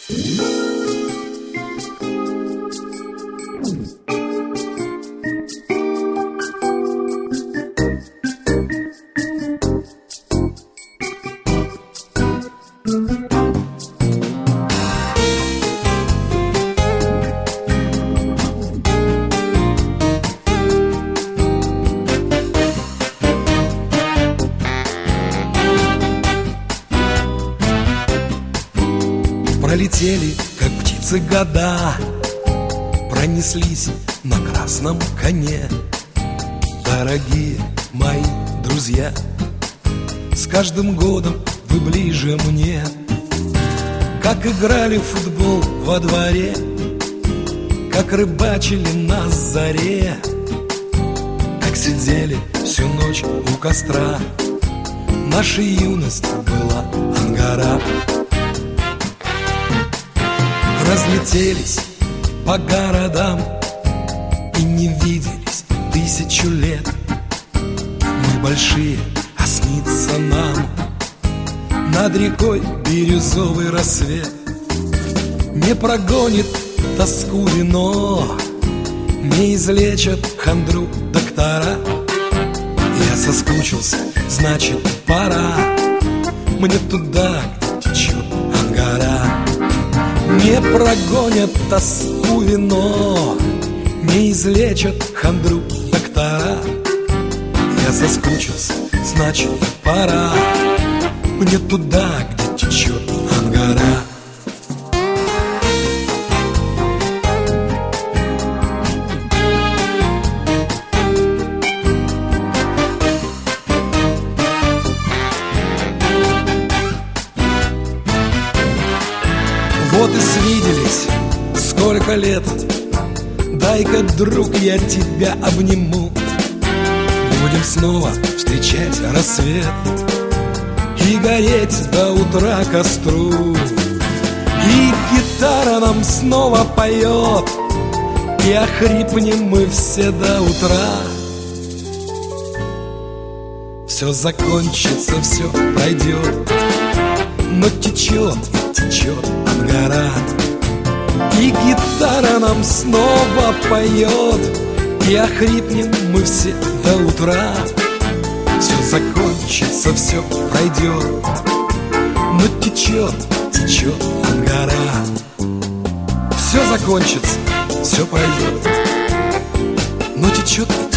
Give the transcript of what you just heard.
Пролетели, как птицы, года, пронеслись на красном коне. Дорогие мои друзья, с каждым годом вы ближе мне. Как играли в футбол во дворе, как рыбачили на заре, как сидели всю ночь у костра. Наша юность была ангара. Разлетелись по городам и не виделись 1000 лет. Мы большие, а снится нам над рекой бирюзовый рассвет. Не прогонит тоску вино, не излечат хандру доктора. Я соскучился, значит пора мне туда, где течет ангара. Не прогонят тоску вино, не излечат хандру доктора. Я соскучился, значит пора мне туда, где течет ангара. Вот и свиделись, сколько лет. Дай-ка, друг, я тебя обниму. Будем снова встречать рассвет и гореть до утра костру. И гитара нам снова поет, и охрипнем мы все до утра. Все закончится, все пройдет, но течет ангара. И гитара нам снова поет, и охрипнем мы все до утра. Все закончится, все пройдет, но течет ангара. Все закончится, все пройдет, но течет